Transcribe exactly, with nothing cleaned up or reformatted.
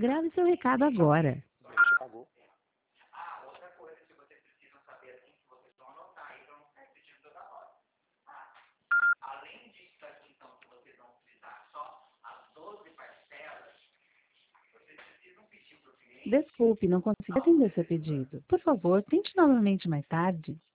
Grave seu recado agora. Ele já pagou. Ah, outra coisa que vocês precisam saber assim, que vocês vão anotar aí para não ficar pedindo toda hora. Ah, além disso aqui, então, que vocês vão utilizar só as doze parcelas, vocês precisam pedir para o cliente. Desculpe, não consegui atender seu pedido. Por favor, tente novamente mais tarde.